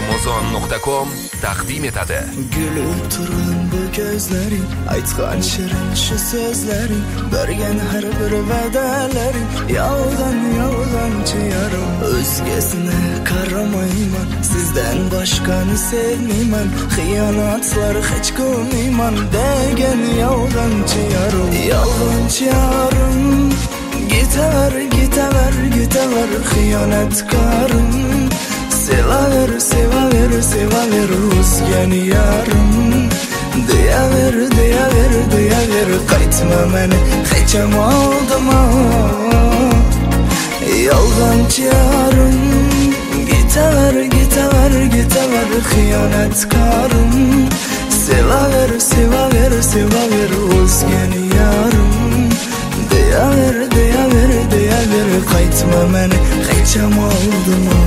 Amazon.com taqdim etadi. Gülüp turgan bu gözlerin, aytgan shirin şu sözlerin, bergen her bir va'dalaring, yoldan yarım. Özgesine karamayman, sizden başkanı sevmeyman, xiyanatlar hiç koymayman degen yolgancı yarım. Yolgancı yarım, gitaver xiyanatkarım. Sevaver uzgen yarım. Deyaver Kaytma meni hiçem aldıma. Yolgancı yarım. Gitaver xiyanatkarım. Sevaver uzgen yarım. Deyaver Kaytma meni hiçem aldıma.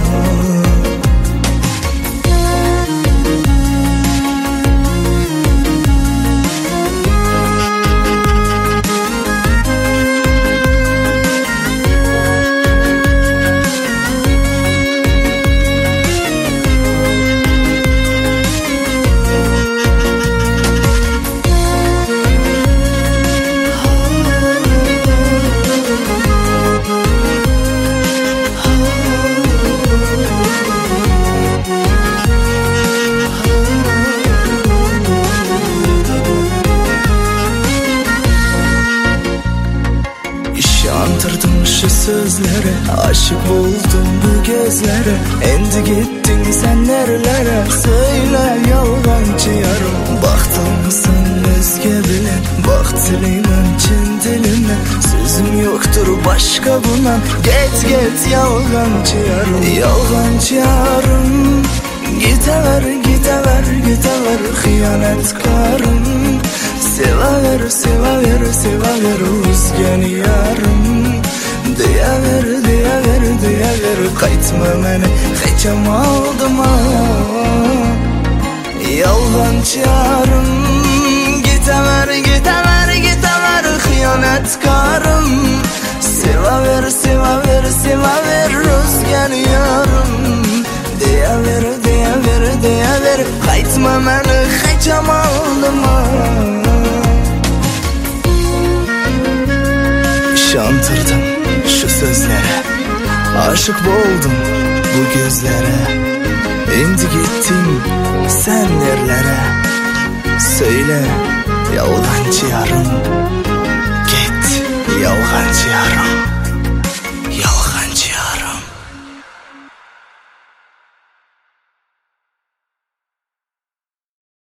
Yandırdım şu sözlere, aşık oldum bu gözlere. Endi gittin sen nerelere, söyle yolgancı yarım. Baktın sen özge bilen, bak dilimden çin dilimden. Sözüm yoktur başka bundan, git yolgancı yarım. Yolgancı yarım. Gitaver xiyanatkarım. Sevaver uzgen yarım. Deyaver Kaytma meni hiçem aldıma. Yolgancı yarım. Gitaver xiyanatkarım. Sevaver uzgen yarım. Deyaver Kaytma meni hiçem aldıma. Şantırdım şu sözlere, aşık oldum bu gözlere. Endi gittin sen nerelere, söyle yolgancı yarım.